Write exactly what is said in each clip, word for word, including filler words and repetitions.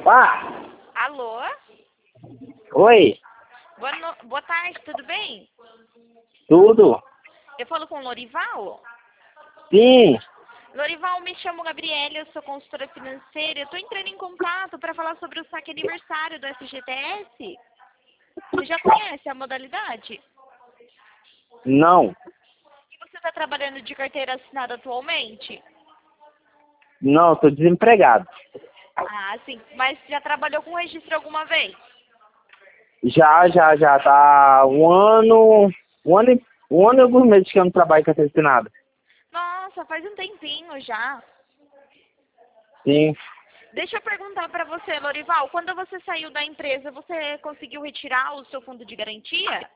Ah, Alô? oi, Boa, no... Boa tarde, tudo bem? tudo? Eu falo com o Lorival? Sim, Lorival, me chamo Gabriela, eu sou consultora financeira. Eu estou entrando em contato para falar sobre o saque aniversário do F G T S. Você já conhece a modalidade? não, E você está trabalhando de carteira assinada atualmente? não, estou desempregado. Ah, sim. Mas já trabalhou com registro alguma vez? Já, já, já, tá um ano, um ano, e- um ano e alguns meses que eu não trabalho com essa nada. Nossa, faz um tempinho já. Sim, Deixa eu perguntar para você, Lorival, quando você saiu da empresa, você conseguiu retirar o seu fundo de garantia?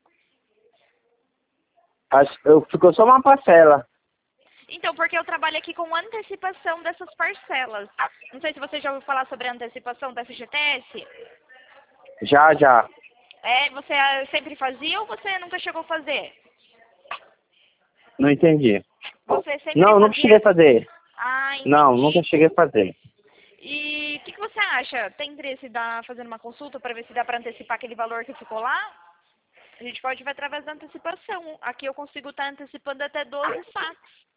acho, eu, ficou só uma parcela. Então, porque eu trabalho aqui com antecipação dessas parcelas. Não sei se você já ouviu falar sobre a antecipação da F G T S. Já, já, É, você ah, sempre fazia ou você nunca chegou a fazer? não entendi. Você sempre Não, nunca cheguei fazia... a fazer. Ah, Não, nunca entendi. cheguei a fazer. E o que, que você acha? Tem interesse em dar, fazendo uma consulta para ver se dá para antecipar aquele valor que ficou lá? A gente pode ver através da antecipação. Aqui eu consigo estar antecipando até doze saques.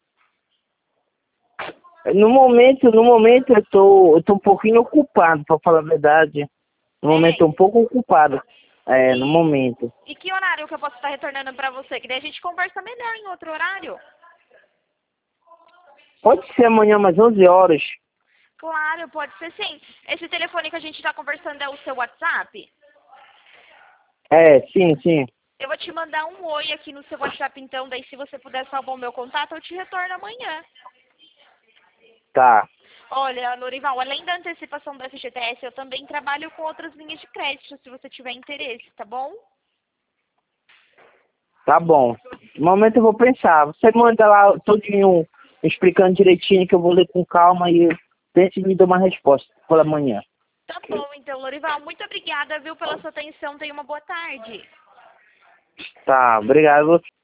No momento, no momento eu tô, eu tô um pouquinho ocupado, para falar a verdade. No momento É, tô um pouco ocupado. É, no e, momento. e que horário que eu posso estar retornando para você? Que daí a gente conversa melhor em outro horário. Pode ser amanhã às onze horas. Claro, pode ser sim. Esse telefone que a gente está conversando é o seu WhatsApp? É, sim, sim. Eu vou te mandar um oi aqui no seu WhatsApp então, daí se você puder salvar o meu contato, eu te retorno amanhã. Tá. Olha, Lorival, além da antecipação do F G T S, eu também trabalho com outras linhas de crédito, se você tiver interesse, tá bom? Tá bom. No momento eu vou pensar. Você manda lá todinho explicando direitinho que eu vou ler com calma e pense e me dá uma resposta pela manhã. Tá bom, então, Lorival, muito obrigada, viu, pela sua atenção. Tenha uma boa tarde. Tá, obrigado.